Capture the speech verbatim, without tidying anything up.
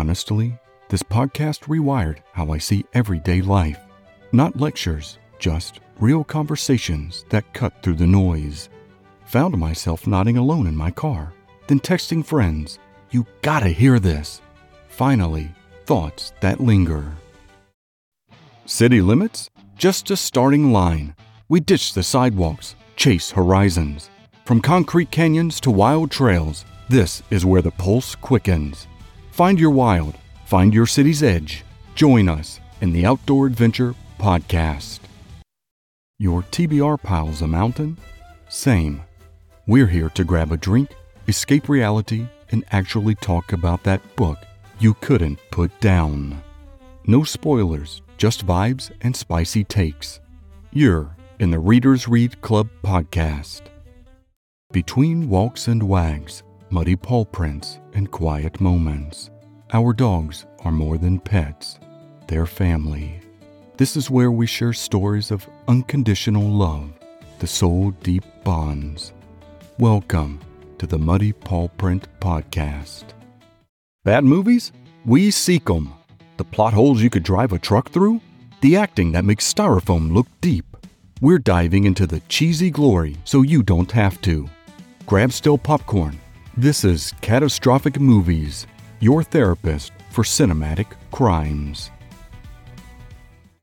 Honestly, this podcast rewired how I see everyday life. Not lectures, just real conversations that cut through the noise. Found myself nodding alone in my car, then texting friends, "You gotta hear this." Finally, thoughts that linger. City limits? Just a starting line. We ditch the sidewalks, chase horizons. From concrete canyons to wild trails, this is where the pulse quickens. Find your wild, find your city's edge. Join us in the Outdoor Adventure Podcast. Your T B R pile's a mountain? Same. We're here to grab a drink, escape reality, and actually talk about that book you couldn't put down. No spoilers, just vibes and spicy takes. You're in the Readers Read Club podcast. Between walks and wags, muddy paw prints, and quiet moments, our dogs are more than pets. They're family. This is where we share stories of unconditional love, the soul-deep bonds. Welcome to the Muddy Paw Print Podcast. Bad movies? We seek 'em. The plot holes you could drive a truck through? The acting that makes styrofoam look deep? We're diving into the cheesy glory so you don't have to. Grab still popcorn. This is Catastrophic Movies, your therapist for cinematic crimes.